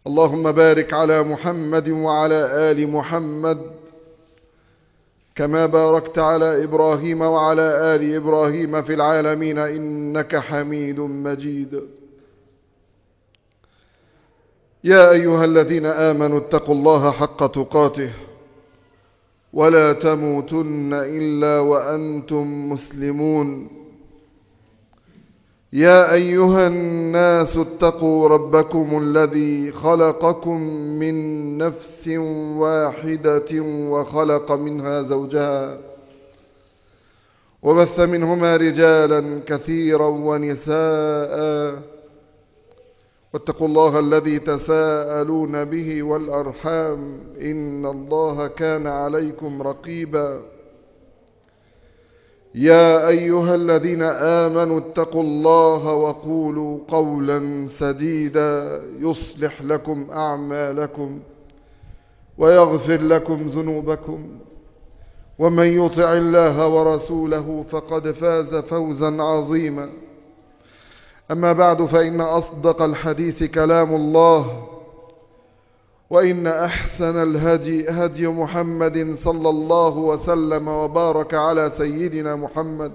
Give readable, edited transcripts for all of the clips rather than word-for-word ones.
اللهم بارك على محمد وعلى آل محمد كما باركت على إبراهيم وعلى آل إبراهيم في العالمين إنك حميد مجيد. يا أيها الذين آمنوا اتقوا الله حق تقاته ولا تموتن إلا وأنتم مسلمون. يا أيها الناس اتقوا ربكم الذي خلقكم من نفس واحدة وخلق منها زوجها وبث منهما رجالا كثيرا ونساء واتقوا الله الذي تساءلون به والأرحام إن الله كان عليكم رقيبا. يا أيها الذين آمنوا اتقوا الله وقولوا قولا سديدا يصلح لكم أعمالكم ويغفر لكم ذنوبكم ومن يطع الله ورسوله فقد فاز فوزا عظيما. أما بعد فإن أصدق الحديث كلام الله وإن أحسن الهدي هدي محمد صلى الله وسلم وبارك على سيدنا محمد.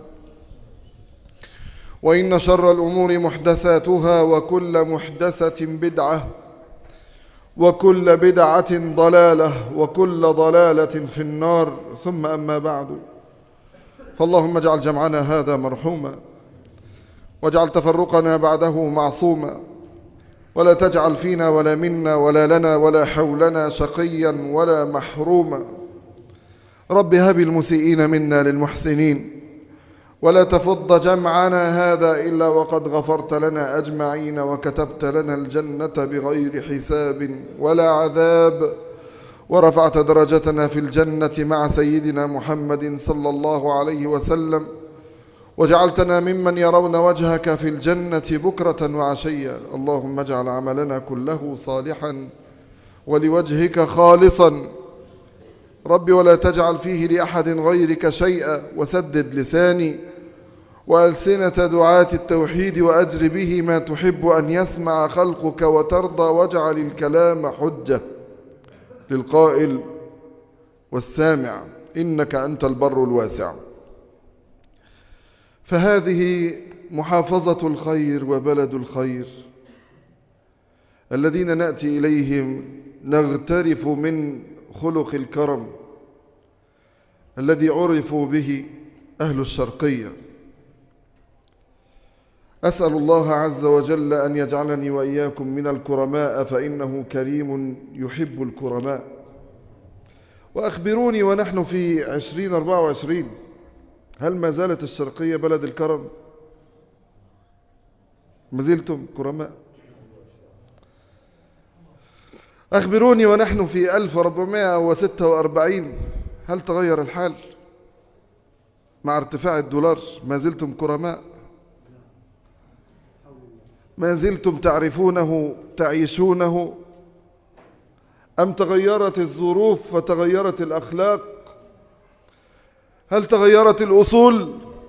وإن شر الأمور محدثاتها وكل محدثة بدعة وكل بدعة ضلالة وكل ضلالة في النار. ثم أما بعد، فاللهم اجعل جمعنا هذا مرحوما واجعل تفرقنا بعده معصوما ولا تجعل فينا ولا منا ولا لنا ولا حولنا شقيا ولا محروما. رب هب المسيئين منا للمحسنين ولا تفض جمعنا هذا إلا وقد غفرت لنا أجمعين وكتبت لنا الجنة بغير حساب ولا عذاب ورفعت درجتنا في الجنة مع سيدنا محمد صلى الله عليه وسلم وجعلتنا ممن يرون وجهك في الجنة بكرة وعشيا. اللهم اجعل عملنا كله صالحا ولوجهك خالصا رب ولا تجعل فيه لأحد غيرك شيئا وسدد لساني وألسنة دعاة التوحيد وأجر به ما تحب أن يسمع خلقك وترضى واجعل الكلام حجة للقائل والسامع إنك أنت البر الواسع. فهذه محافظة الخير وبلد الخير الذين نأتي إليهم نغترف من خلق الكرم الذي عرفوا به أهل الشرقية. أسأل الله عز وجل أن يجعلني وإياكم من الكرماء فإنه كريم يحب الكرماء. وأخبروني ونحن في 2024 هل ما زالت الشرقية بلد الكرم؟ ما زلتم كرماء؟ أخبروني ونحن في 1446 هل تغير الحال؟ مع ارتفاع الدولار ما زلتم كرماء؟ ما زلتم تعرفونه تعيشونه؟ أم تغيرت الظروف فتغيرت الأخلاق؟ هل تغيرت الأصول؟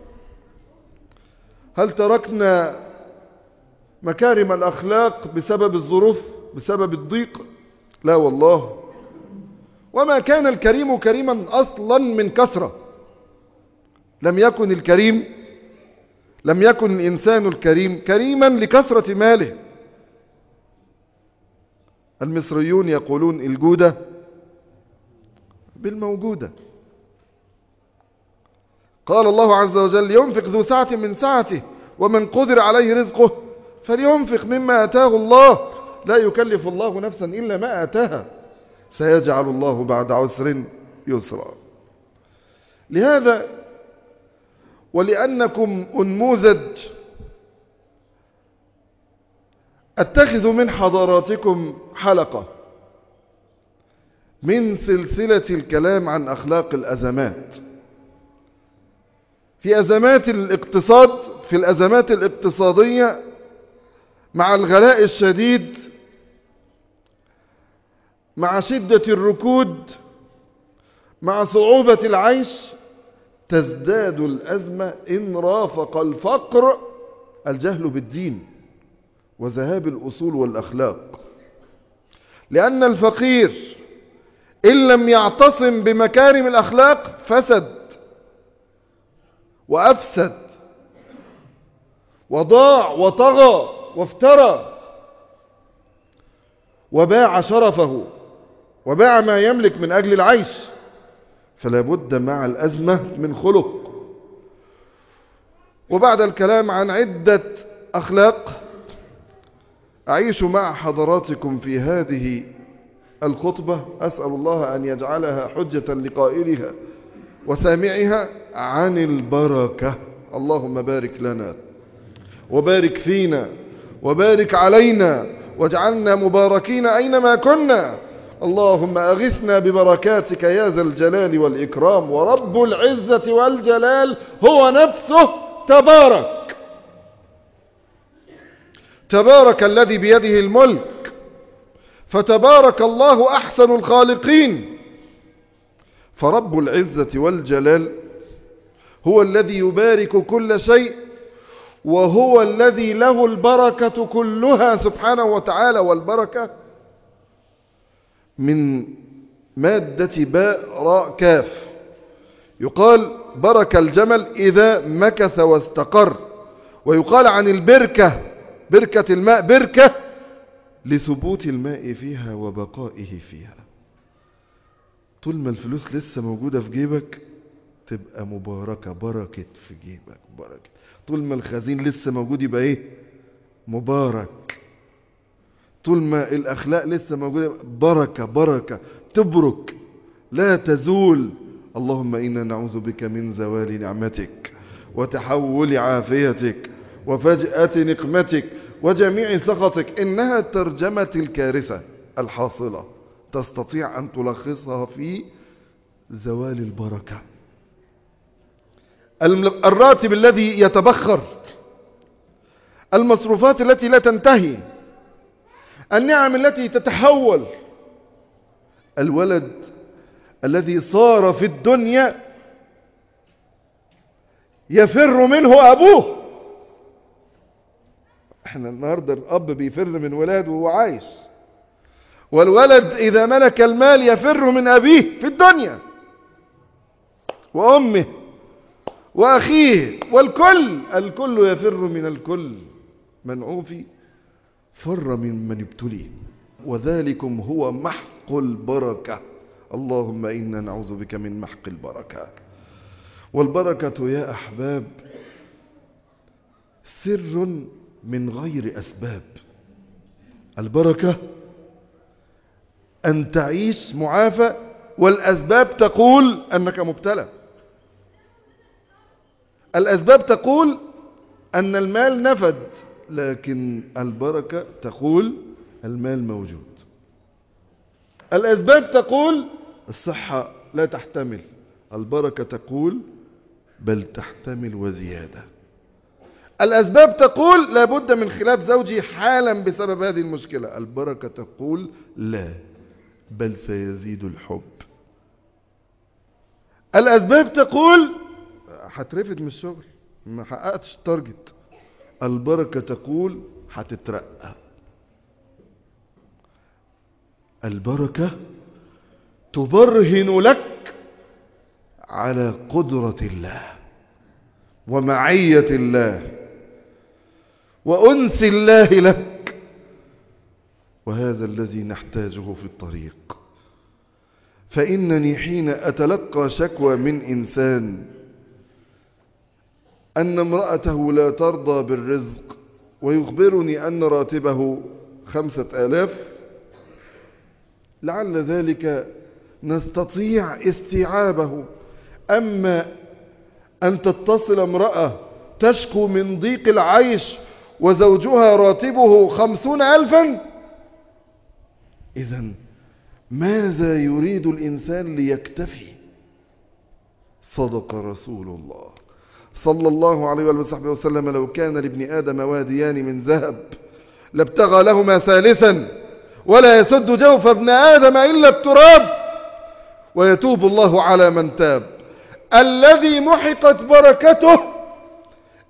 هل تركنا مكارم الأخلاق بسبب الظروف بسبب الضيق؟ لا والله. وما كان الكريم كريما أصلا من كثرة. لم يكن الإنسان الكريم كريما لكثرة ماله. المصريون يقولون الجودة بالموجودة. قال الله عز وجل ينفق ذو سعة من سعته ومن قدر عليه رزقه فلينفق مما آتاه الله لا يكلف الله نفسا إلا ما آتاها سيجعل الله بعد عسر يسرا. لهذا ولأنكم أنموذج أتخذ من حضاراتكم حلقة من سلسلة الكلام عن أخلاق الأزمات. في أزمات الاقتصاد، في الأزمات الاقتصادية مع الغلاء الشديد، مع شدة الركود، مع صعوبة العيش، تزداد الأزمة إن رافق الفقر الجهل بالدين وذهاب الأصول والأخلاق. لأن الفقير إن لم يعتصم بمكارم الأخلاق فسد وأفسد وضاع وطغى وافترى وباع شرفه وباع ما يملك من أجل العيش. فلا بد مع الأزمة من خلق. وبعد الكلام عن عدة أخلاق أعيش مع حضراتكم في هذه الخطبة، أسأل الله أن يجعلها حجة لقائلها وسامعها، عن البركة. اللهم بارك لنا وبارك فينا وبارك علينا واجعلنا مباركين أينما كنا. اللهم أغثنا ببركاتك يا ذا الجلال والإكرام. ورب العزة والجلال هو نفسه تبارك. تبارك الذي بيده الملك، فتبارك الله أحسن الخالقين. فرب العزة والجلال هو الذي يبارك كل شيء، وهو الذي له البركة كلها سبحانه وتعالى. والبركة من مادة باء راء كاف. يقال برك الجمل إذا مكث واستقر. ويقال عن البركة، بركة الماء، بركة لثبوت الماء فيها وبقائه فيها. طول ما الفلوس لسه موجودة في جيبك تبقى مباركة، بركة في جيبك، بركة. طول ما الخزين لسه موجود يبقى ايه؟ مبارك. طول ما الأخلاق لسه موجودة بركة، بركة تبرك لا تزول. اللهم إنا نعوذ بك من زوال نعمتك وتحول عافيتك وفجأة نقمتك وجميع سخطك. إنها ترجمة الكارثة الحاصلة، تستطيع أن تلخصها في زوال البركة. الراتب الذي يتبخر، المصروفات التي لا تنتهي، النعم التي تتحول، الولد الذي صار في الدنيا يفر منه أبوه. احنا النهاردة الأب بيفر من ولاده وهو عايش، والولد إذا ملك المال يفر من أبيه في الدنيا وأمه وأخيه والكل. الكل يفر من الكل. من عوفي فر من ابتلي، وذلكم هو محق البركة. اللهم إنا نعوذ بك من محق البركة. والبركة يا أحباب سر من غير أسباب. البركة أن تعيش معافى، والأسباب تقول أنك مبتلى. الأسباب تقول أن المال نفد، لكن البركة تقول المال موجود. الأسباب تقول الصحة لا تحتمل، البركة تقول بل تحتمل وزيادة. الأسباب تقول لابد من خلاف زوجي حالا بسبب هذه المشكلة، البركة تقول لا، بل سيزيد الحب. الأسباب تقول هترفد من الشغل، ما حققتش التارجت، البركة تقول هتترقى. البركة تبرهن لك على قدرة الله ومعية الله وأنس الله لك، وهذا الذي نحتاجه في الطريق. فإنني حين أتلقى شكوى من إنسان أن امرأته لا ترضى بالرزق ويخبرني أن راتبه 5000، لعل ذلك نستطيع استيعابه. أما أن تتصل امرأة تشكو من ضيق العيش وزوجها راتبه 50,000، إذن ماذا يريد الإنسان ليكتفي؟ صدق رسول الله صلى الله عليه وصحبه وسلم: لو كان لابن آدم واديان من ذهب لابتغى لهما ثالثا، ولا يسد جوف ابن آدم إلا التراب، ويتوب الله على من تاب. الذي محقت بركته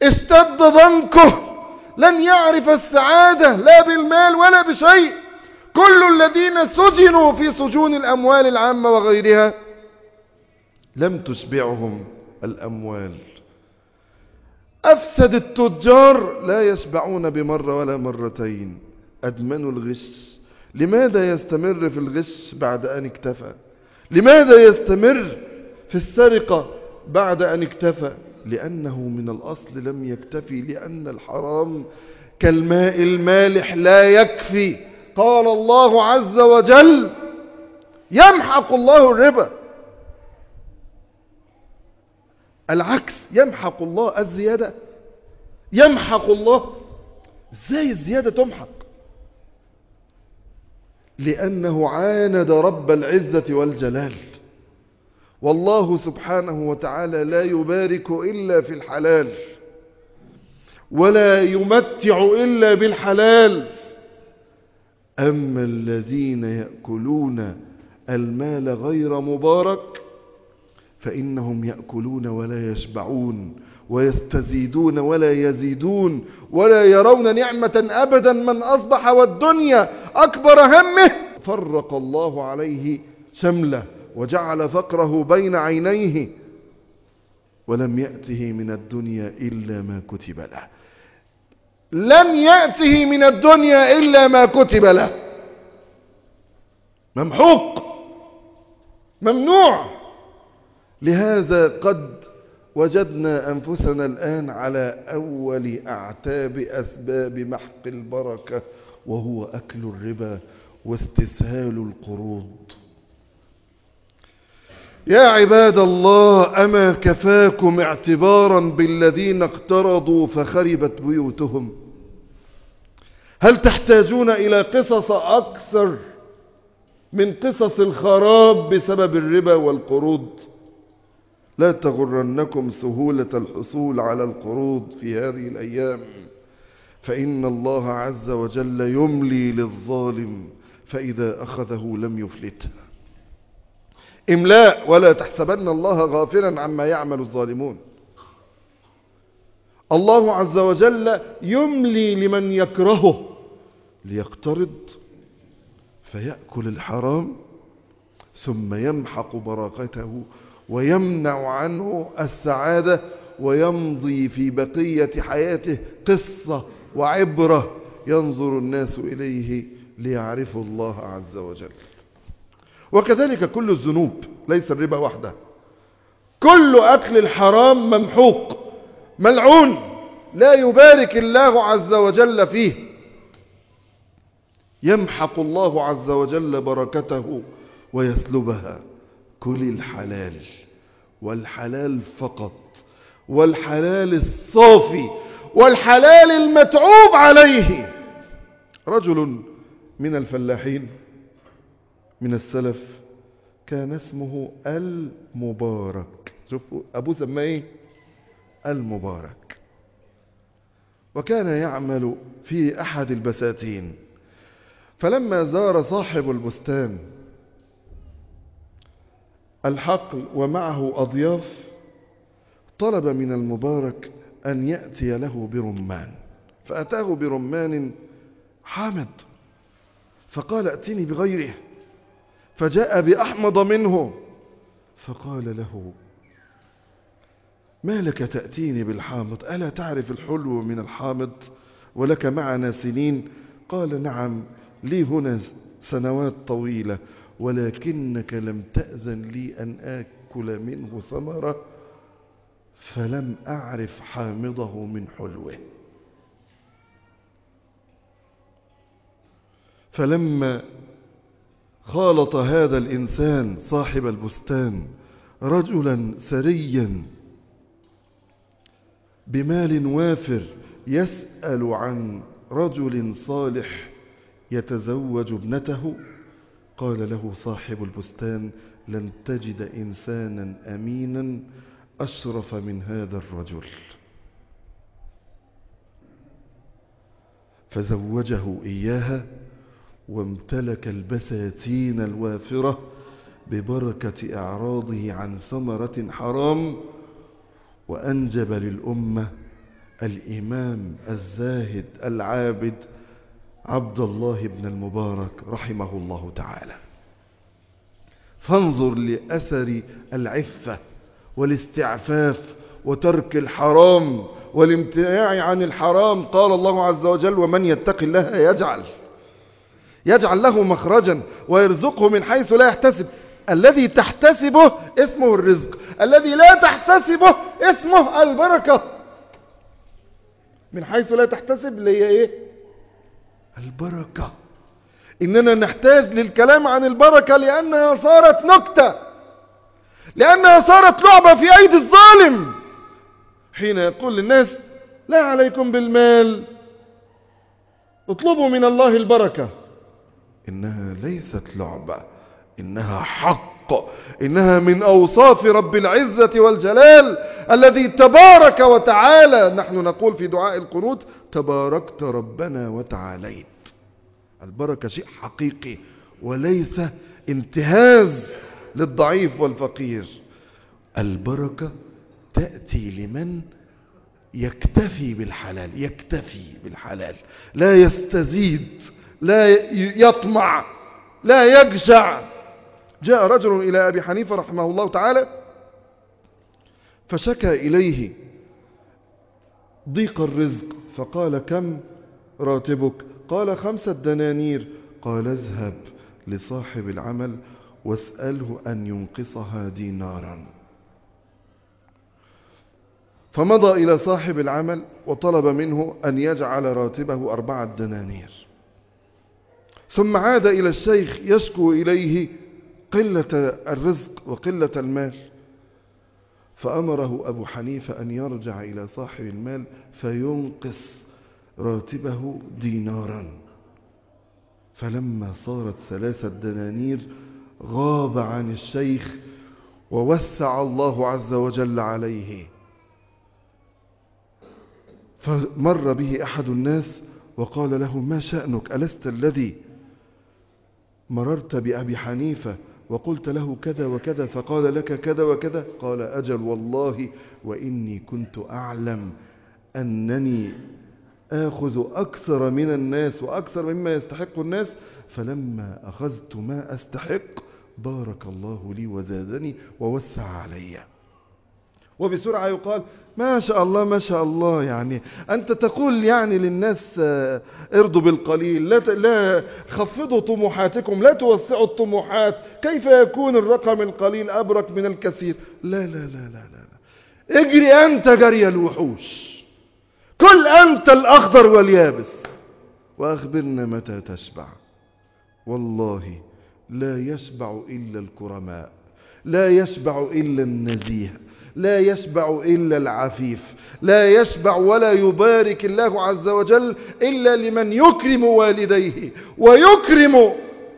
اشتد ضنكه، لن يعرف السعادة لا بالمال ولا بشيء. كل الذين سجنوا في سجون الأموال العامة وغيرها لم تشبعهم الأموال. أفسد التجار لا يشبعون بمرة ولا مرتين. أدمنوا الغش. لماذا يستمر في الغش بعد أن اكتفى؟ لماذا يستمر في السرقة بعد أن اكتفى؟ لأنه من الأصل لم يكتفي، لأن الحرام كالماء المالح لا يكفي. قال الله عز وجل: يمحق الله الربا. العكس، يمحق الله الزيادة. يمحق الله. ازاي الزيادة تمحق؟ لأنه عاند رب العزة والجلال. والله سبحانه وتعالى لا يبارك إلا في الحلال، ولا يمتع إلا بالحلال. أما الذين يأكلون المال غير مبارك فإنهم يأكلون ولا يشبعون، ويستزيدون ولا يزيدون، ولا يرون نعمة أبدا. من أصبح والدنيا أكبر همه فرق الله عليه شمله وجعل فقره بين عينيه، ولم يأته من الدنيا إلا ما كتب له. لن يأته من الدنيا إلا ما كتب له. ممحوق، ممنوع. لهذا قد وجدنا أنفسنا الآن على أول أعتاب أسباب محق البركة، وهو أكل الربا واستسهال القروض. يا عباد الله، أما كفاكم اعتبارا بالذين اقترضوا فخربت بيوتهم؟ هل تحتاجون إلى قصص أكثر من قصص الخراب بسبب الربا والقروض؟ لا تغرنكم سهولة الحصول على القروض في هذه الأيام، فإن الله عز وجل يملي للظالم فإذا أخذه لم يفلته. إملاء: ولا تحسبن الله غافلا عما يعمل الظالمون. الله عز وجل يملي لمن يكرهه ليقترض فيأكل الحرام، ثم يمحق بركته ويمنع عنه السعادة، ويمضي في بقية حياته قصة وعبرة ينظر الناس إليه ليعرفوا الله عز وجل. وكذلك كل الذنوب، ليس الربا وحده. كل أكل الحرام ممحوق ملعون، لا يبارك الله عز وجل فيه. يمحق الله عز وجل بركته ويسلبها. كل الحلال، والحلال فقط، والحلال الصافي، والحلال المتعوب عليه. رجل من الفلاحين من السلف كان اسمه المبارك. شوفوا أبوه سماه ايه؟ المبارك. وكان يعمل في أحد البساتين، فلما زار صاحب البستان الحقل ومعه أضياف، طلب من المبارك أن يأتي له برمان، فأتاه برمان حامض، فقال: ائتني بغيره، فجاء بأحمض منه، فقال له: ما لك تأتيني بالحامض؟ ألا تعرف الحلو من الحامض ولك معنا سنين؟ قال: نعم، لي هنا سنوات طويلة، ولكنك لم تأذن لي أن آكل منه ثمرة، فلم أعرف حامضه من حلوه. فلما خالط هذا الإنسان صاحب البستان رجلا ثريا بمال وافر يسأل عن رجل صالح يتزوج ابنته، قال له صاحب البستان: لن تجد إنسانا أمينا أشرف من هذا الرجل. فزوجه إياها، وامتلك البساتين الوافرة ببركة إعراضه عن ثمرة حرام، وأنجب للأمة الإمام الزاهد العابد عبد الله بن المبارك رحمه الله تعالى. فانظر لأثر العفة والاستعفاف وترك الحرام والامتناع عن الحرام. قال الله عز وجل: ومن يتق الله يجعل له مخرجا ويرزقه من حيث لا يحتسب. الذي تحتسبه اسمه الرزق، الذي لا تحتسبه اسمه البركة. من حيث لا تحتسب اللي هي ايه؟ البركة. إننا نحتاج للكلام عن البركة لأنها صارت نكتة، لأنها صارت لعبة في أيدي الظالم. حين يقول للناس: لا عليكم بالمال، اطلبوا من الله البركة. إنها ليست لعبة، إنها حق، إنها من أوصاف رب العزة والجلال الذي تبارك وتعالى. نحن نقول في دعاء القنوت: تباركت ربنا وتعاليت. البركة شيء حقيقي وليس انتهاز للضعيف والفقير. البركة تأتي لمن يكتفي بالحلال، لا يستزيد، لا يطمع، لا يجشع. جاء رجل إلى أبي حنيفة رحمه الله تعالى فشكى إليه ضيق الرزق، فقال: كم راتبك؟ قال: 5 دنانير. قال: اذهب لصاحب العمل واسأله أن ينقصها دينارا. فمضى إلى صاحب العمل وطلب منه أن يجعل راتبه 4 دنانير. ثم عاد إلى الشيخ يشكو إليه قلة الرزق وقلة المال، فأمره أبو حنيفة أن يرجع إلى صاحب المال فينقص راتبه دينارا. فلما صارت 3 دنانير غاب عن الشيخ ووسع الله عز وجل عليه. فمر به أحد الناس وقال له: ما شأنك؟ ألست الذي مررت بأبي حنيفة وقلت له كذا وكذا فقال لك كذا وكذا؟ قال: أجل والله، وإني كنت أعلم أنني آخذ أكثر من الناس وأكثر مما يستحق الناس، فلما أخذت ما أستحق بارك الله لي وزادني ووسع علي. وبسرعة يقال: ما شاء الله ما شاء الله. يعني أنت تقول يعني للناس ارضوا بالقليل، لا خفضوا طموحاتكم، لا توسعوا الطموحات، كيف يكون الرقم القليل أبرك من الكثير؟ لا لا لا لا لا، اجري أنت جري الوحوش، كل أنت الأخضر واليابس، وأخبرنا متى تشبع. والله لا يشبع إلا الكرماء، لا يشبع إلا النزيه، لا يشبع إلا العفيف، لا يشبع ولا يبارك الله عز وجل إلا لمن يكرم والديه ويكرم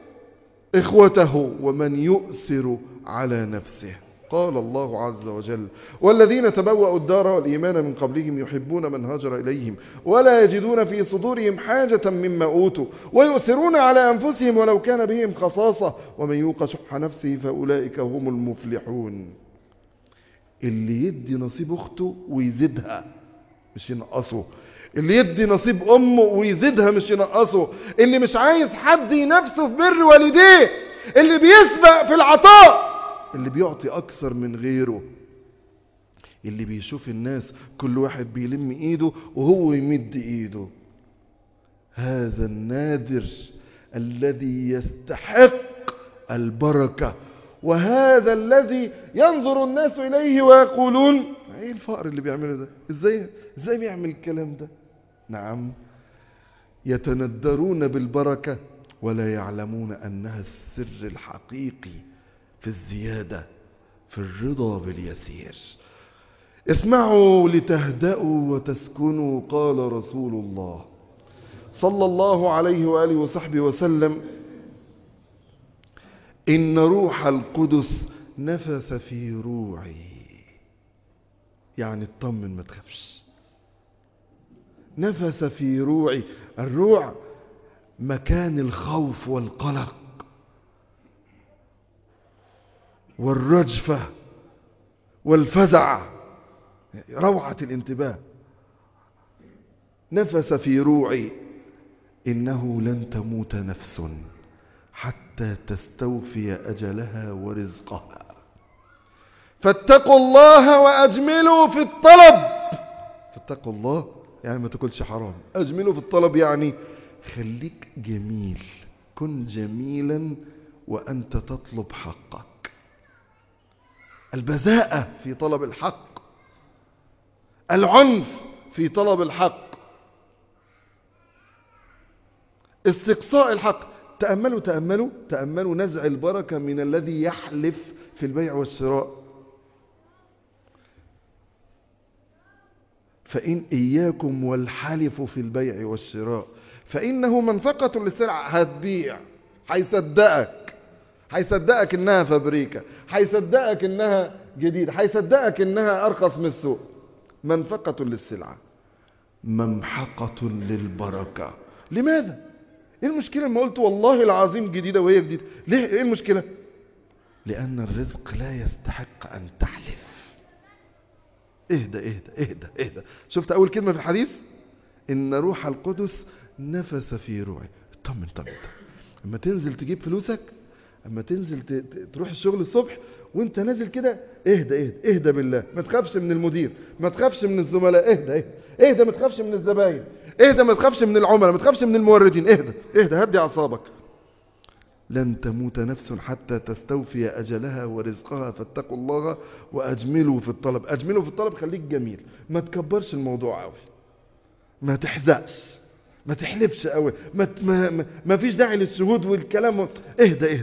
إخوته ومن يؤثر على نفسه. قال الله عز وجل: والذين تبوأوا الدار والإيمان من قبلهم يحبون من هاجر إليهم ولا يجدون في صدورهم حاجة مما أوتوا ويؤثرون على أنفسهم ولو كان بهم خصاصة ومن يوق شح نفسه فأولئك هم المفلحون. اللي يدي نصيب أخته ويزيدها مش ينقصه، اللي يدي نصيب أمه ويزيدها مش ينقصه، اللي مش عايز حد ينافسه في بر والديه، اللي بيسبق في العطاء، اللي بيعطي أكثر من غيره، اللي بيشوف الناس كل واحد بيلم إيده وهو يمد إيده. هذا النادر الذي يستحق البركة، وهذا الذي ينظر الناس إليه ويقولون: ايه الفقر اللي بيعمله ده؟ ازاي بيعمل الكلام ده؟ نعم، يتندرون بالبركة ولا يعلمون أنها السر الحقيقي في الزيادة، في الرضا باليسير. اسمعوا لتهدأوا وتسكنوا. قال رسول الله صلى الله عليه وآله وصحبه وسلم: إن روح القدس نفث في روعي. يعني اطمن ما تخافش. نفث في روعي. الروع مكان الخوف والقلق والرجفة والفزع، روعة الانتباه. نفث في روعي إنه لن تموت نفس حتى تستوفي أجلها ورزقها، فاتقوا الله وأجملوا في الطلب. فاتقوا الله يعني ما تاكلش حرام، أجملوا في الطلب يعني خليك جميل، كن جميلا وأنت تطلب حقك. البذاءة في طلب الحق، العنف في طلب الحق، استقصاء الحق. تأملوا نزع البركة من الذي يحلف في البيع والشراء. فإن إياكم والحلف في البيع والشراء فإنه منفقة للسلعة. هتبيع، هيصدقك إنها فابريكا، هيصدقك إنها جديد، هيصدقك إنها أرخص من السوق. منفقة للسلعة، ممحقة للبركة. لماذا؟ ايه المشكلة لما قلت والله العظيم جديدة وهي جديدة؟ ليه؟ ايه المشكلة؟ لأن الرزق لا يستحق أن تحلف. اهدى. شفت أول كلمة في الحديث؟ إن روح القدس نفس في روعي. طمن. أما تنزل تجيب فلوسك، أما تنزل تروح الشغل الصبح وانت نازل كده، اهدى بالله. ما تخافش من المدير، ما تخافش من الزملاء، اهدى. ما تخافش من الزباين، اهدى. ما تخافش من العملاء، ما تخافش من الموردين، اهدى. هدي أعصابك. لن تموت نفس حتى تستوفي أجلها ورزقها، فاتقوا الله وأجملوا في الطلب. أجملوا في الطلب، خليك جميل، ما تكبرش الموضوع قوي، ما تحزقش، ما تحلفش قوي، ما فيش داعي للشهود والكلام. اهدى.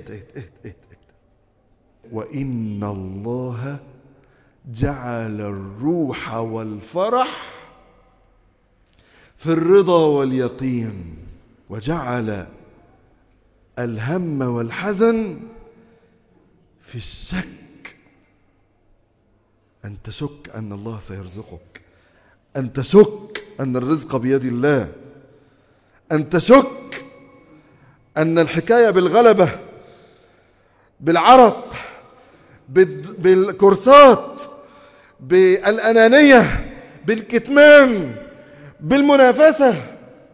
وإن الله جعل الروح والفرح في الرضا واليقين، وجعل الهم والحزن في الشك. أن تشك أن الله سيرزقك، أن تشك أن الرزق بيد الله، أن تشك أن الحكاية بالغلبة، بالعرق، بالكورسات، بالأنانية، بالكتمان، بالمنافسة،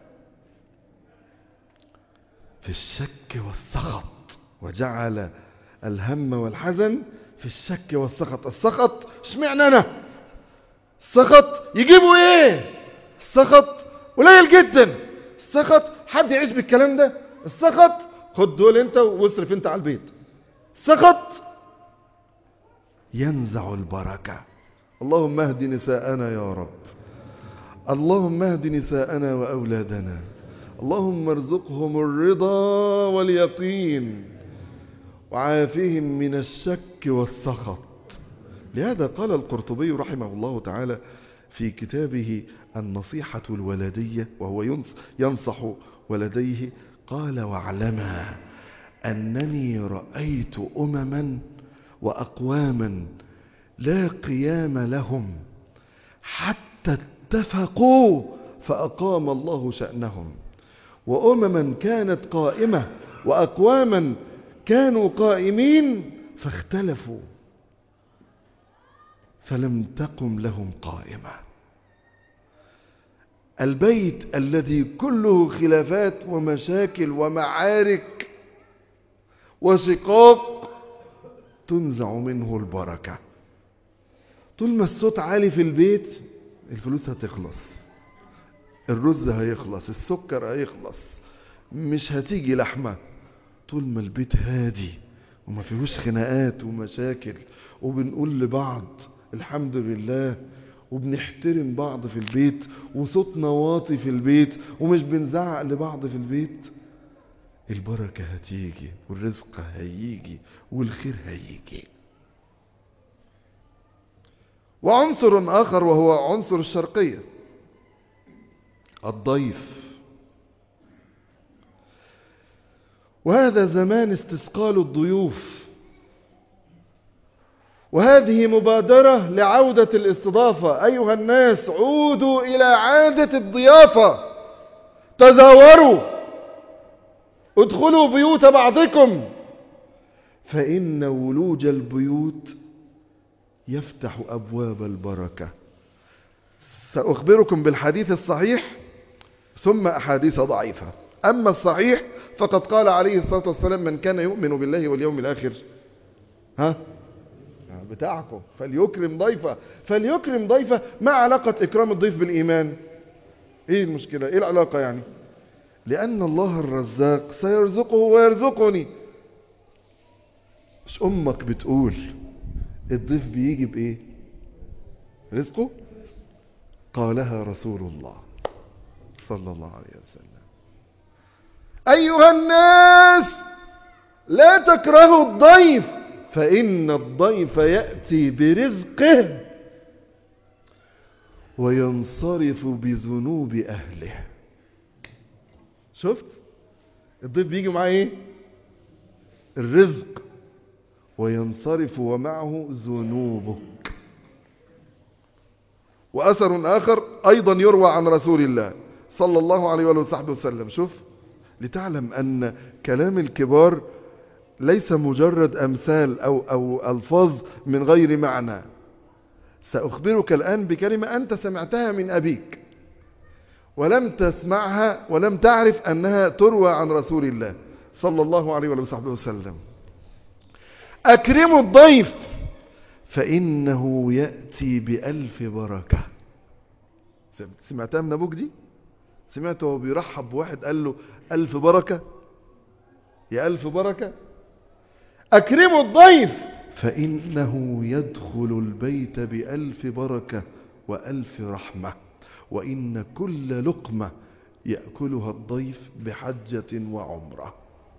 في الشك والسخط. وجعل الهم والحزن في الشك والسخط. السخط اشمعنى انا؟ السخط يجيبوا ايه؟ السخط قليل جدا. السخط حد يعيش بالكلام ده؟ السخط خد دول انت واصرف انت على البيت. السخط ينزع البركة. اللهم اهد نساءنا يا رب، اللهم اهد نساءنا وأولادنا، اللهم ارزقهم الرضا واليقين وعافهم من الشك والسخط. لهذا قال القرطبي رحمه الله تعالى في كتابه النصيحة الولدية، وهو ينصح ولديه، قال: واعلما أنني رأيت أمما وأقواما لا قيام لهم حتى اتفقوا فأقام الله شأنهم، وأمما كانت قائمة وأقواما كانوا قائمين فاختلفوا فلم تقم لهم قائمة. البيت الذي كله خلافات ومشاكل ومعارك وشقاق تنزع منه البركة. طول ما الصوت عالي في البيت الفلوس هتخلص، الرز هيخلص، السكر هيخلص، مش هتيجي لحمة. طول ما البيت هادي وما فيهوش خناقات ومشاكل، وبنقول لبعض الحمد لله، وبنحترم بعض في البيت، وصوتنا واطي في البيت، ومش بنزعق لبعض في البيت، البركة هتيجي والرزق هيجي والخير هيجي. وعنصر آخر وهو عنصر الشرقية، الضيف. وهذا زمان استثقال الضيوف، وهذه مبادرة لعودة الاستضافة. أيها الناس عودوا إلى عادة الضيافة، تزاوروا، ادخلوا بيوت بعضكم، فإن ولوج البيوت يفتح أبواب البركة. سأخبركم بالحديث الصحيح ثم أحاديث ضعيفة. أما الصحيح فقد قال عليه الصلاة والسلام: من كان يؤمن بالله واليوم الآخر بتاعكم فليكرم ضيفه. فليكرم ضيفه. ما علاقة إكرام الضيف بالإيمان؟ إيه المشكلة؟ إيه العلاقة يعني؟ لأن الله الرزاق سيرزقه ويرزقني. مش أمك بتقول الضيف بيجي بإيه؟ رزقه. قالها رسول الله صلى الله عليه وسلم: أيها الناس لا تكرهوا الضيف فإن الضيف يأتي برزقه وينصرف بذنوب أهله. شفت؟ الضيف بيجي معاه ايه؟ الرزق، وينصرف ومعه ذنوبك. وأثر آخر أيضا يروى عن رسول الله صلى الله عليه وصحبه وسلم. شوف، لتعلم أن كلام الكبار ليس مجرد أمثال أو ألفاظ من غير معنى. سأخبرك الآن بكلمة أنت سمعتها من أبيك ولم تسمعها ولم تعرف أنها تروى عن رسول الله صلى الله عليه وصحبه وسلم: أكرموا الضيف فإنه يأتي بألف بركة. سمعتها من أبوك دي؟ سمعته وهو بيرحب بواحد قال له ألف بركة؟ يا ألف بركة. أكرموا الضيف فإنه يدخل البيت بألف بركة وألف رحمة، وإن كل لقمة يأكلها الضيف بحجة وعمرة.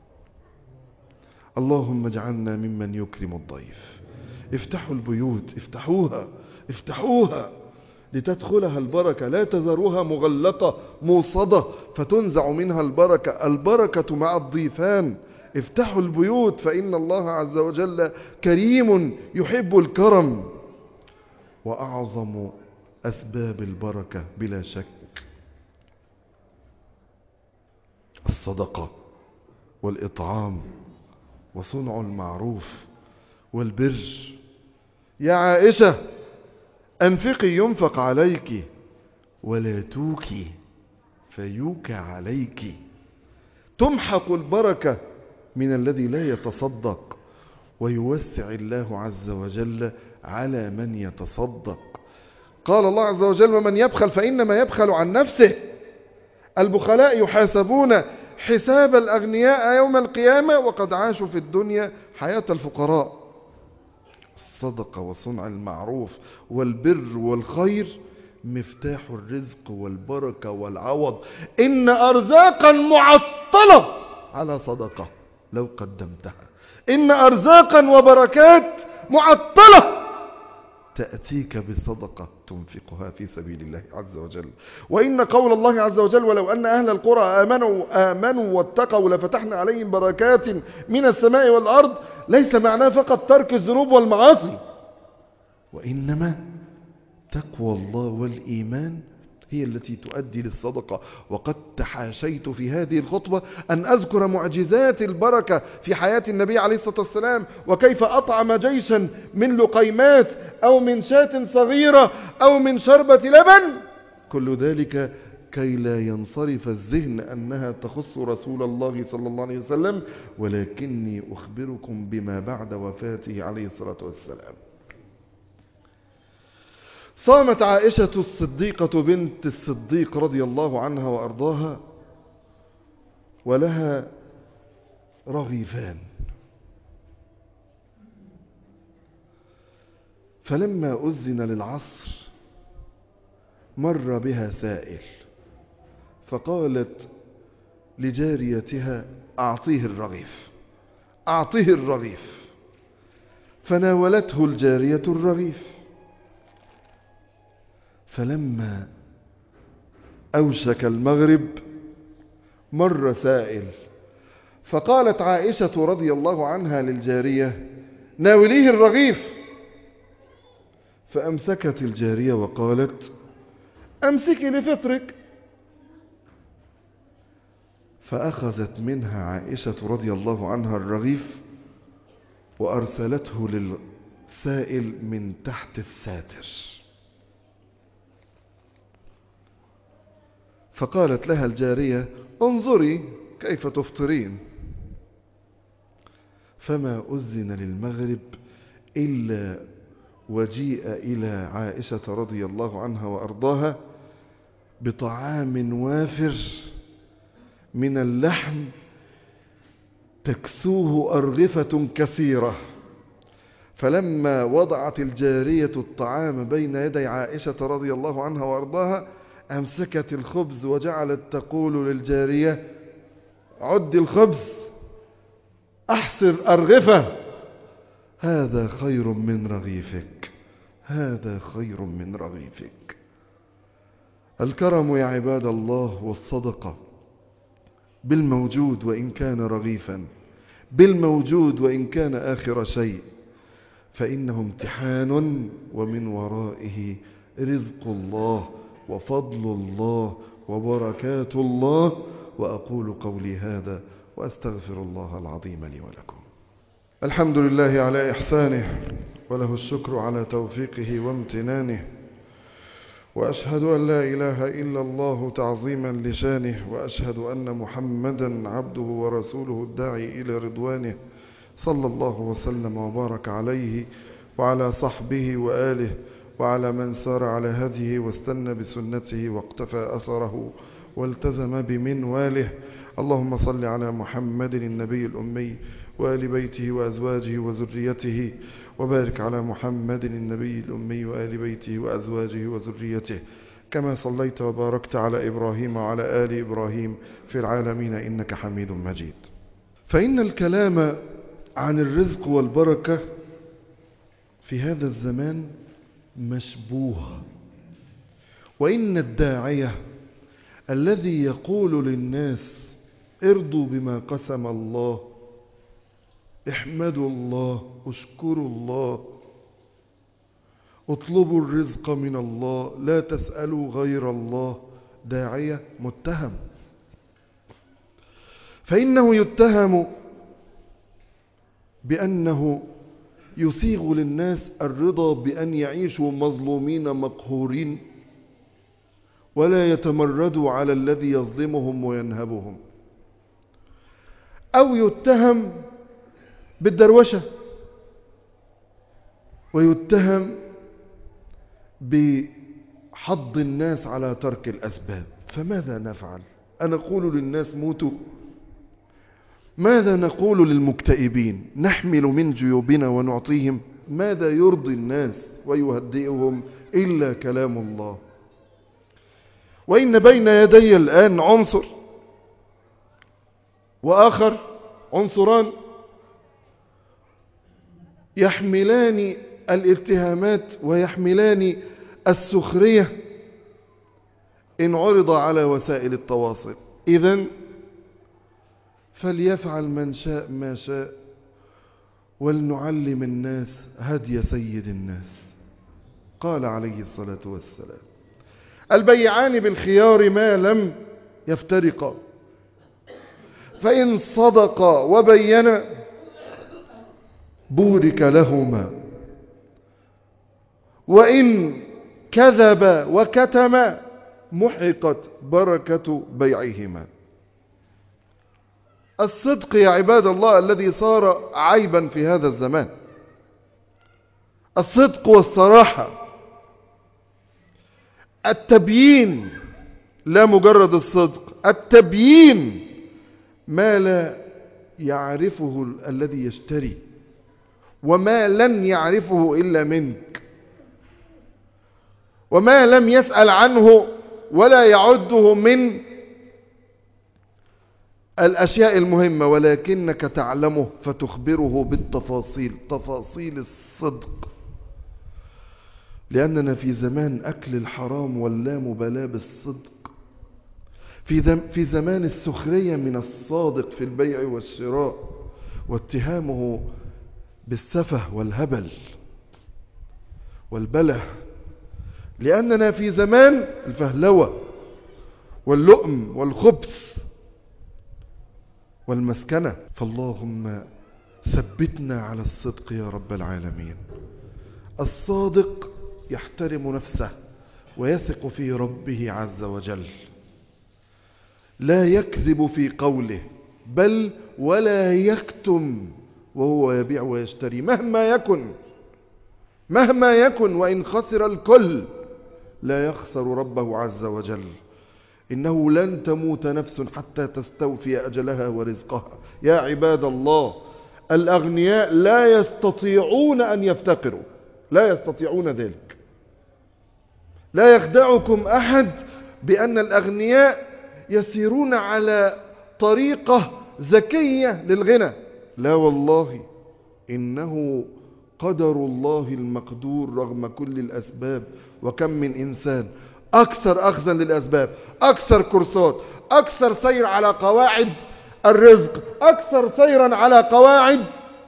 اللهم اجعلنا ممن يكرم الضيف. افتحوا البيوت، افتحوها لتدخلها البركة، لا تذروها مغلقة موصدة فتنزع منها البركة. البركة مع الضيفان. افتحوا البيوت فإن الله عز وجل كريم يحب الكرم. وأعظم أسباب البركة بلا شك الصدقة والإطعام وصنع المعروف والبر. يا عائشة أنفقي ينفق عليك ولا توكي فيوكى عليك. تمحق البركة من الذي لا يتصدق ويوسع الله عز وجل على من يتصدق. قال الله عز وجل: ومن يبخل فإنما يبخل عن نفسه. البخلاء يحاسبون حساب الأغنياء يوم القيامة وقد عاشوا في الدنيا حياة الفقراء. الصدقة وصنع المعروف والبر والخير مفتاح الرزق والبركة والعوض. إن أرزاقا معطلة على صدقة لو قدمتها. إن أرزاقا وبركات معطلة تأتيك بصدقة تنفقها في سبيل الله عز وجل. وإن قول الله عز وجل: ولو أن أهل القرى آمنوا واتقوا لفتحنا عليهم بركات من السماء والأرض، ليس معناه فقط ترك الذنوب والمعاصي، وإنما تقوى الله والإيمان هي التي تؤدي للصدقة. وقد تحاشيت في هذه الخطبة أن أذكر معجزات البركة في حياة النبي عليه الصلاة والسلام، وكيف أطعم جيشا من لقيمات أو من شاة صغيرة أو من شربة لبن. كل ذلك كي لا ينصرف الذهن أنها تخص رسول الله صلى الله عليه وسلم، ولكني أخبركم بما بعد وفاته عليه الصلاة والسلام. صامت عائشة الصديقة بنت الصديق رضي الله عنها وأرضاها، ولها رغيفان. فلما أذن للعصر مر بها سائل، فقالت لجاريتها: أعطيه الرغيف. فناولته الجارية الرغيف. فلما أوشك المغرب مر سائل، فقالت عائشة رضي الله عنها للجارية: ناوليه الرغيف. فأمسكت الجارية وقالت: أمسكي لفطرك. فأخذت منها عائشة رضي الله عنها الرغيف وأرسلته للسائل من تحت الساتر. فقالت لها الجارية: انظري كيف تفطرين. فما أذن للمغرب إلا وجيء إلى عائشة رضي الله عنها وأرضاها بطعام وافر من اللحم تكسوه أرغفة كثيرة. فلما وضعت الجارية الطعام بين يدي عائشة رضي الله عنها وأرضاها أمسكت الخبز وجعلت تقول للجارية: عد الخبز، أحصر أرغفة، هذا خير من رغيفك، هذا خير من رغيفك. الكرم يا عباد الله والصدقة بالموجود وإن كان رغيفا، بالموجود وإن كان آخر شيء، فإنه امتحان ومن ورائه رزق الله وفضل الله وبركات الله. وأقول قولي هذا وأستغفر الله العظيم لي ولكم. الحمد لله على إحسانه، وله الشكر على توفيقه وامتنانه، وأشهد أن لا إله إلا الله تعظيما لشانه، وأشهد أن محمدا عبده ورسوله الداعي إلى رضوانه، صلى الله وسلم وبارك عليه وعلى صحبه وآله وعلى من سار على هديه واستنى بسنته واقتفى أثره والتزم بمنواله. اللهم صل على محمد النبي الأمي وآل بيته وأزواجه وذريته، وبارك على محمد النبي الأمي وآل بيته وأزواجه وذريته، كما صليت وباركت على إبراهيم وعلى آل إبراهيم في العالمين إنك حميد مجيد. فإن الكلام عن الرزق والبركة في هذا الزمان مشبوه، وإن الداعية الذي يقول للناس: ارضوا بما قسم الله، احمدوا الله، اشكروا الله، اطلبوا الرزق من الله، لا تسألوا غير الله، داعية متهم. فإنه يتهم بأنه يصيغ للناس الرضا بأن يعيشوا مظلومين مقهورين ولا يتمردوا على الذي يظلمهم وينهبهم، أو يتهم بالدروشة، ويتهم بحض الناس على ترك الأسباب. فماذا نفعل؟ أنقول للناس موتوا؟ ماذا نقول للمكتئبين؟ نحمل من جيوبنا ونعطيهم؟ ماذا يرضي الناس ويهدئهم إلا كلام الله؟ وإن بين يدي الآن عنصر وآخر، عنصران يحملان الاتهامات ويحملان السخرية إن عرض على وسائل التواصل. إذن فليفعل من شاء ما شاء، ولنعلم الناس هدي سيد الناس. قال عليه الصلاة والسلام: البيعان بالخيار ما لم يفترقا، فإن صدقا وبينا بورك لهما، وإن كذب وكتم محقت بركة بيعهما. الصدق يا عباد الله الذي صار عيبا في هذا الزمان، الصدق والصراحة، التبيين، لا مجرد الصدق، التبيين ما لا يعرفه الذي يشتري وما لن يعرفه إلا منك، وما لم يسأل عنه ولا يعده من الأشياء المهمة، ولكنك تعلمه فتخبره بالتفاصيل، تفاصيل الصدق. لأننا في زمان أكل الحرام واللامبالاة بالصدق، في زمان السخرية من الصادق في البيع والشراء واتهامه بالسفه والهبل والبله. لأننا في زمان الفهلوة واللؤم والخبث والمسكنة. فاللهم ثبتنا على الصدق يا رب العالمين. الصادق يحترم نفسه ويثق في ربه عز وجل، لا يكذب في قوله، بل ولا يكتم وهو يبيع ويشتري مهما يكن وإن خسر الكل لا يخسر ربه عز وجل. إنه لن تموت نفس حتى تستوفي أجلها ورزقها. يا عباد الله، الأغنياء لا يستطيعون أن يفتقروا، لا يستطيعون ذلك. لا يخدعكم أحد بأن الأغنياء يسيرون على طريقة ذكية للغنى. لا والله، إنه قدر الله المقدور رغم كل الأسباب. وكم من إنسان أكثر أخذا للأسباب، أكثر كورسات، أكثر سير على قواعد الرزق، أكثر سيرا على قواعد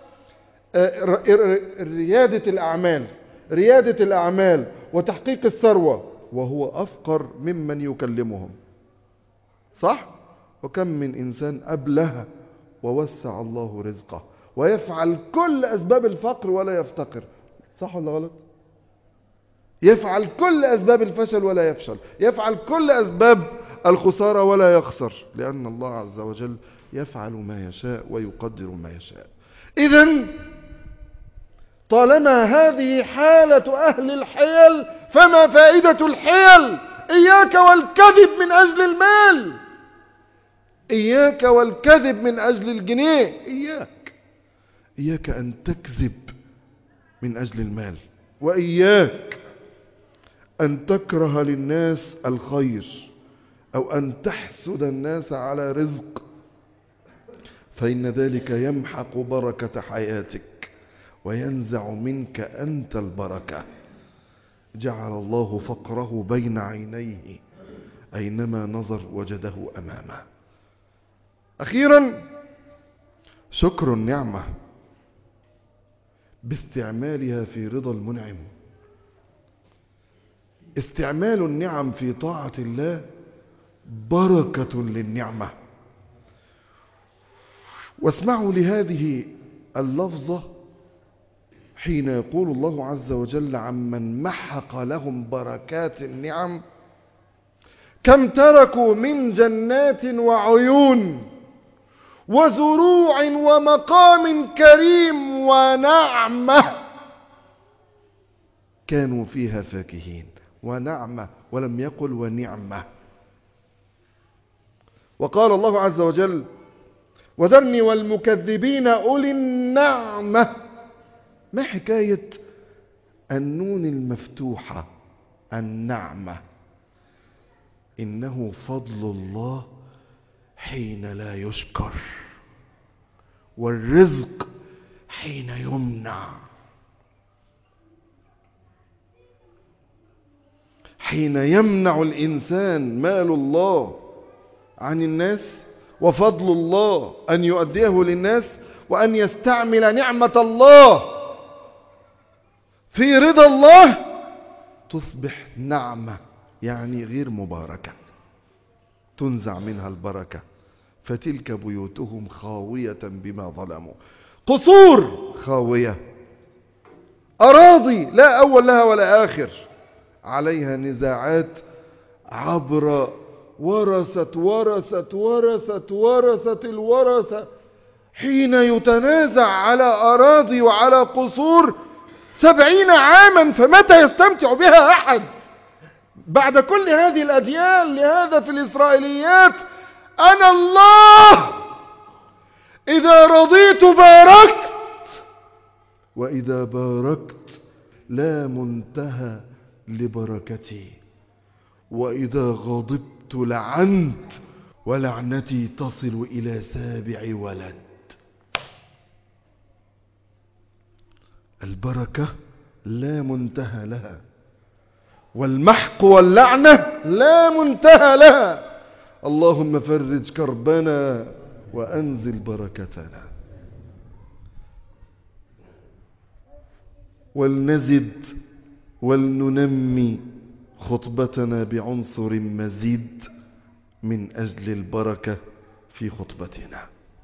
ريادة الأعمال وتحقيق الثروة، وهو أفقر ممن يكلمهم. صح؟ وكم من إنسان أبله ووسع الله رزقه ويفعل كل أسباب الفقر ولا يفتقر. صح ولا غلط؟ يفعل كل أسباب الفشل ولا يفشل، يفعل كل أسباب الخسارة ولا يخسر، لأن الله عز وجل يفعل ما يشاء ويقدر ما يشاء. إذن طالما هذه حالة أهل الحيل فما فائدة الحيل؟ إياك والكذب من أجل المال، إياك والكذب من أجل الجنيه، إياك أن تكذب من أجل المال، وإياك أن تكره للناس الخير أو أن تحسد الناس على رزق، فإن ذلك يمحق بركة حياتك وينزع منك أنت البركة. جعل الله فقره بين عينيه، أينما نظر وجده أمامه. أخيرا، شكر النعمة باستعمالها في رضا المنعم. استعمال النعم في طاعة الله بركة للنعمة. واسمعوا لهذه اللفظة حين يقول الله عز وجل عمن محق لهم بركات النعم: كم تركوا من جنات وعيون وزروع ومقام كريم ونعمة كانوا فيها فاكهين. ونعمة، ولم يقل ونعمة. وقال الله عز وجل: وذرني والمكذبين أولي النعمة. ما حكاية النون المفتوحة النعمة؟ إنه فضل الله حين لا يشكر، والرزق حين يمنع. حين يمنع الإنسان مال الله عن الناس وفضل الله أن يؤديه للناس وأن يستعمل نعمة الله في رضا الله، تصبح نعمة، يعني غير مباركة، تنزع منها البركة. فتلك بيوتهم خاوية بما ظلموا. قصور خاوية، أراضي لا أول لها ولا آخر، عليها نزاعات عبر ورثة الورثة، حين يتنازع على أراضي وعلى قصور 70 عاما، فمتى يستمتع بها أحد بعد كل هذه الأجيال؟ لهذا في الإسرائيليات: أنا الله إذا رضيت باركت، وإذا باركت لا منتهى لبركتي، وإذا غضبت لعنت، ولعنتي تصل إلى 7 ولد. البركة لا منتهى لها، والمحق واللعنة لا منتهى لها. اللهم فرج كربنا وأنزل بركتنا. ولنزد ولننمي خطبتنا بعنصر مزيد من أجل البركة في خطبتنا.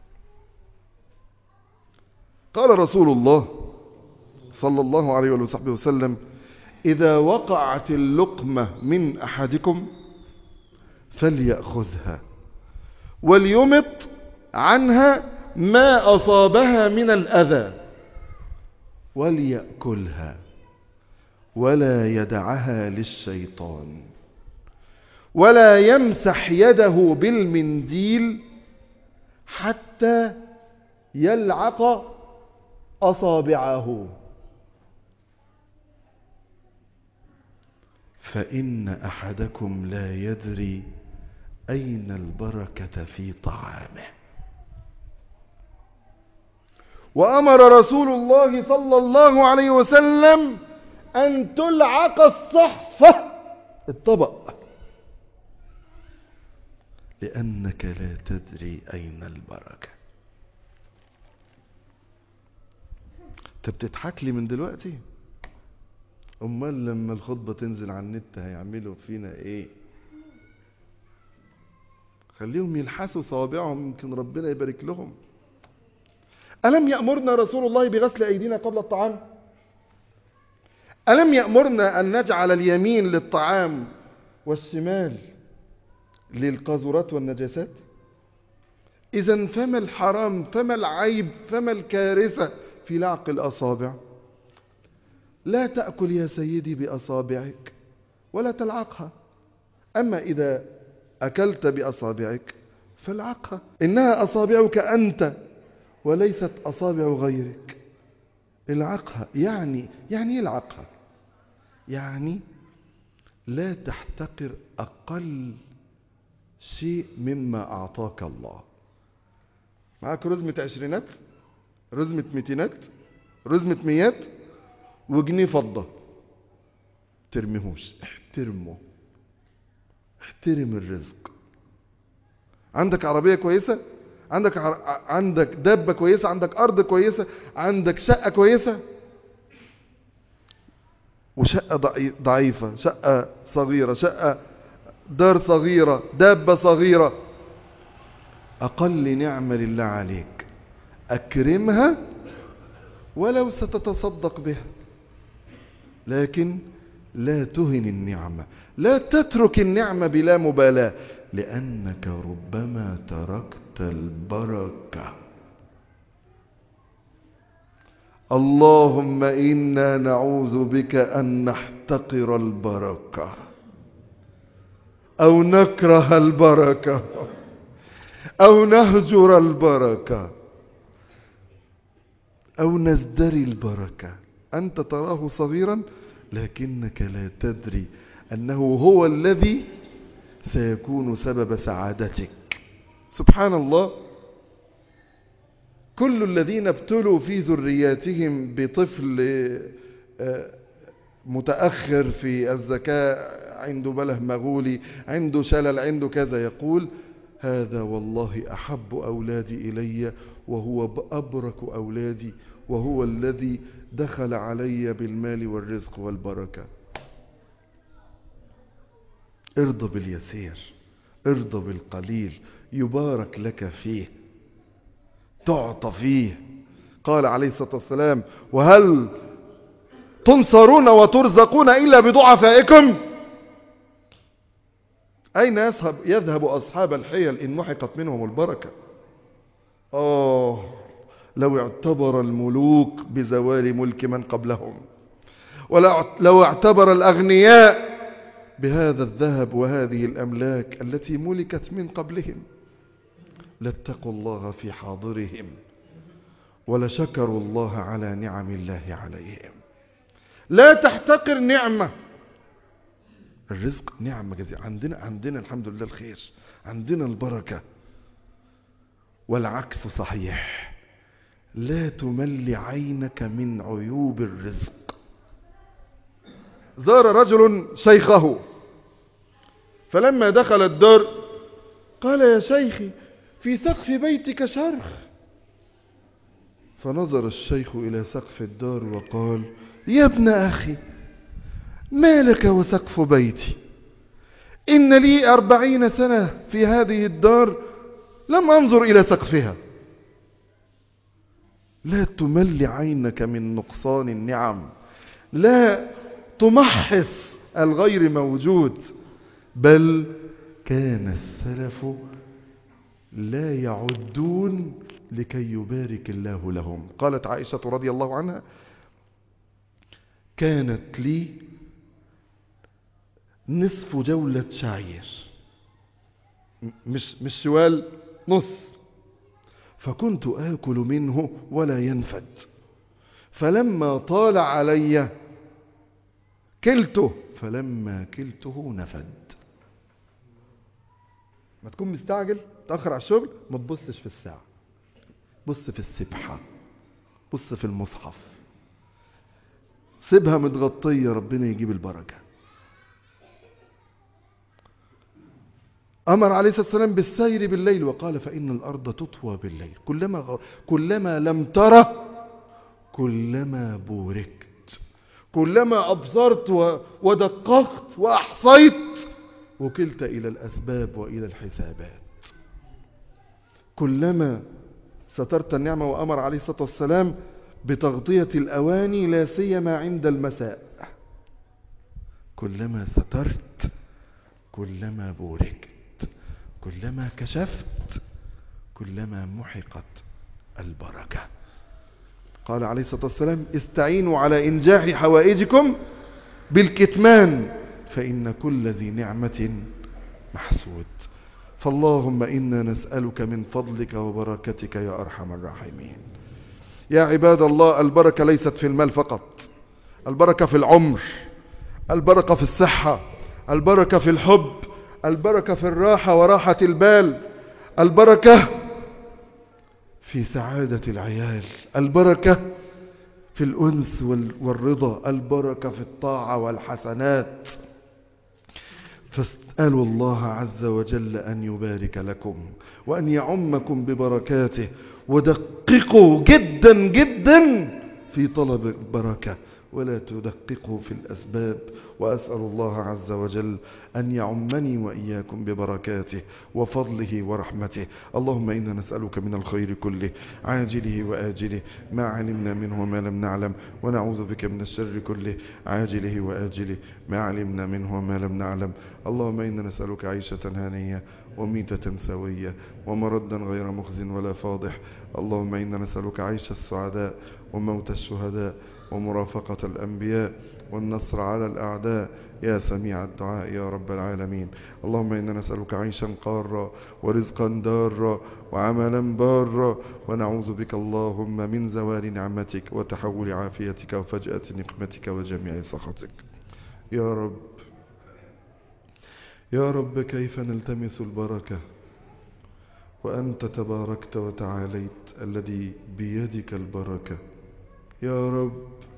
قال رسول الله صلى الله عليه وصحبه وسلم: إذا وقعت اللقمة من أحدكم فليأخذها وليمط عنها ما أصابها من الأذى وليأكلها ولا يدعها للشيطان ولا يمسح يده بالمنديل حتى يلعق أصابعه، فإن أحدكم لا يدري أين البركة في طعامه. وأمر رسول الله صلى الله عليه وسلم أن تلعق الصحفة، الطبق، لأنك لا تدري أين البركة. انت بتضحك لي من دلوقتي؟ امال لما الخطبة تنزل على النت هيعملوا فينا ايه؟ خليهم يلحسوا صوابعهم يمكن ربنا يبارك لهم. ألم يأمرنا رسول الله بغسل أيدينا قبل الطعام؟ ألم يأمرنا أن نجعل اليمين للطعام والشمال للقاذورات والنجاسات؟ إذن فما الحرام، فما العيب، فما الكارثة في لعق الأصابع؟ لا تأكل يا سيدي بأصابعك ولا تلعقها، أما إذا أكلت بأصابعك فالعقها، إنها أصابعك أنت وليست أصابع غيرك. العقها يعني العقها يعني لا تحتقر أقل شيء مما أعطاك الله. معك رزمة عشرينات، رزمة ميتينات، رزمة ميات، وجنيه فضة، ترميهوش، احترمه، احترم الرزق. عندك عربية كويسة، عندك دابة كويسة، عندك أرض كويسة، عندك شقة كويسة وشقة ضعيفة، شقة صغيرة، شقة دار صغيرة، دابة صغيرة، أقل نعمة لله عليك، أكرمها ولو ستتصدق بها، لكن لا تهن النعمة، لا تترك النعمة بلا مبالاة، لأنك ربما تركت البركة. اللهم إنا نعوذ بك أن نحتقر البركة أو نكره البركة أو نهجر البركة أو نزدري البركة. أنت تراه صغيرا لكنك لا تدري أنه هو الذي سيكون سبب سعادتك. سبحان الله، كل الذين ابتلوا في ذرياتهم بطفل متأخر في الذكاء، عنده بله مغولي، عنده شلل، عنده كذا، يقول هذا والله أحب أولادي إلي وهو أبرك أولادي وهو الذي دخل علي بالمال والرزق والبركة. ارضى باليسير، ارضى بالقليل، يبارك لك فيه، تعطى فيه. قال عليه الصلاة والسلام وهل تنصرون وترزقون إلا بضعفائكم؟ أين يذهب أصحاب الحيل إن محقت منهم البركة؟ لو اعتبر الملوك بزوال ملك من قبلهم، ولو اعتبر الأغنياء بهذا الذهب وهذه الأملاك التي ملكت من قبلهم لاتقوا الله في حاضرهم ولشكروا الله على نعم الله عليهم. لا تحتقر نعمة. الرزق نعمة جزيلة، عندنا الحمد لله الخير، عندنا البركة. والعكس صحيح، لا تمل عينك من عيوب الرزق. زار رجل شيخه فلما دخل الدار قال يا شيخي في سقف بيتك شرخ. فنظر الشيخ إلى سقف الدار وقال يا ابن أخي ما لك وسقف بيتي؟ إن لي 40 سنة في هذه الدار لم أنظر إلى سقفها. لا تمل عينك من نقصان النعم، لا تمحص الغير موجود، بل كان السلف لا يعدون لكي يبارك الله لهم. قالت عائشة رضي الله عنها: كانت لي نصف جولة شعير، مش شوال، نص، فكنت آكل منه ولا ينفد، فلما طال علي كلته، فلما كلته نفد. ما تكون مستعجل تأخر على الشغل، ما تبصش في الساعة، بص في السبحة، بص في المصحف، سيبها متغطية، ربنا يجيب البركة. أمر عليه الصلاة والسلام بالسير بالليل وقال: فإن الأرض تطوى بالليل، كلما لم ترى كلما بوركت، كلما أبصرت ودققت وأحصيت وكلت إلى الأسباب وإلى الحسابات. كلما سترت النعمة. وأمر عليه الصلاة والسلام بتغطية الأواني لا سيما عند المساء. كلما سترت كلما بوركت، كلما كشفت كلما محقت البركة. قال عليه الصلاة والسلام: استعينوا على إنجاح حوائجكم بالكتمان، فإن كل ذي نعمة محسود. فاللهم إنا نسألك من فضلك وبركتك يا أرحم الراحمين. يا عباد الله، البركة ليست في المال فقط، البركة في العمر، البركة في الصحة، البركة في الحب، البركة في الراحة وراحة البال، البركة في سعادة العيال، البركة في الأنس والرضا، البركة في الطاعة والحسنات. فاسألوا الله عز وجل أن يبارك لكم وأن يعمكم ببركاته، ودققوا جدا جدا في طلب البركة ولا تدققوا في الأسباب. وأسأل الله عز وجل أن يعمني وإياكم ببركاته وفضله ورحمته. اللهم إنا نسألك من الخير كله عاجله وآجله ما علمنا منه وما لم نعلم، ونعوذ بك من الشر كله عاجله وآجله ما علمنا منه وما لم نعلم. اللهم إنا نسألك عيشة هانية وميتة سوية ومردا غير مخز ولا فاضح. اللهم إنا نسألك عيش السعداء وموت الشهداء ومرافقة الأنبياء والنصر على الأعداء يا سميع الدعاء يا رب العالمين. اللهم إنا نسألك عيشا قارا ورزقا دارا وعملا بارا، ونعوذ بك اللهم من زوال نعمتك وتحول عافيتك وفجأة نقمتك وجميع سخطك. يا رب يا رب، كيف نلتمس البركة وأنت تباركت وتعاليت الذي بيدك البركة. يا رب،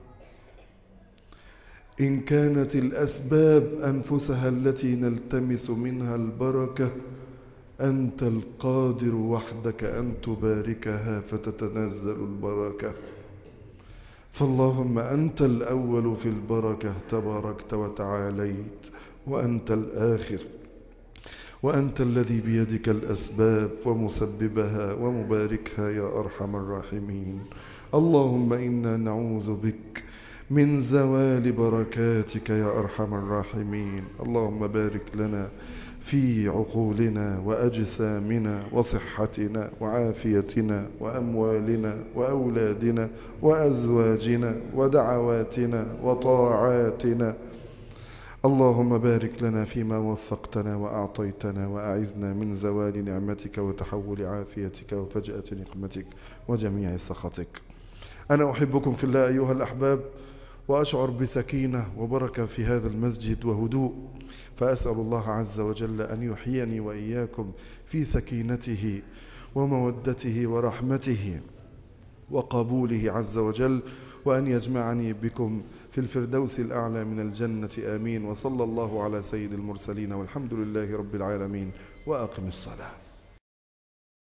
إن كانت الأسباب أنفسها التي نلتمس منها البركة، أنت القادر وحدك أن تباركها فتتنزل البركة. فاللهم أنت الأول في البركة تباركت وتعاليت، وأنت الآخر، وأنت الذي بيدك الأسباب ومسببها ومباركها يا أرحم الراحمين. اللهم إنا نعوذ بك من زوال بركاتك يا أرحم الراحمين. اللهم بارك لنا في عقولنا وأجسامنا وصحتنا وعافيتنا وأموالنا وأولادنا وأزواجنا ودعواتنا وطاعاتنا. اللهم بارك لنا فيما وفقتنا وأعطيتنا، وأعذنا من زوال نعمتك وتحول عافيتك وفجأة نقمتك وجميع سخطك. أنا أحبكم في الله أيها الأحباب، وأشعر بسكينة وبركة في هذا المسجد وهدوء، فأسأل الله عز وجل أن يحييني وإياكم في سكينته ومودته ورحمته وقبوله عز وجل، وأن يجمعني بكم في الفردوس الأعلى من الجنة. آمين. وصلى الله على سيد المرسلين، والحمد لله رب العالمين. وأقم الصلاة.